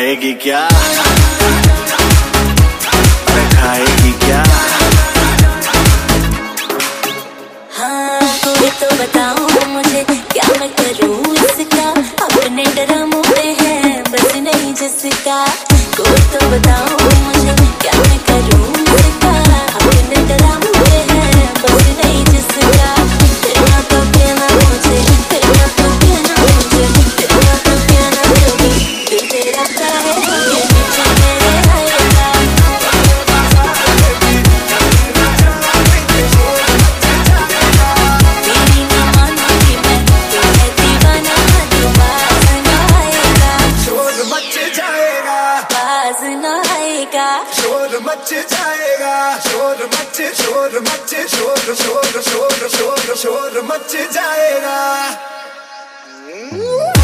खाएगी क्या? अरे खाएगी क्या? हाँ कोई तो बताओ मुझे क्या मैं करूँ इसका, अपने ड्रामों पे है बस नहीं जिसका। कोई तो बताओ मुझे क्या मैं करूँ इसका, अपने ड्रामों पे है बस नहीं जिसका। तेरा तो कहना मुझे, तेरा तो कहना मुझे, तेरा तो कहना कभी दिल तेरा चाहे ये नीचे मेरे आएगा। मेरी ना मानूंगी मैं, तू है दीवाना तो बाज ना आएगा। शोर मच जाएगा, बाज ना आएगा। शोर मच जाएगा, शोर मच, शोर मच, शोर शोर शोर शोर शोर मच जाएगा।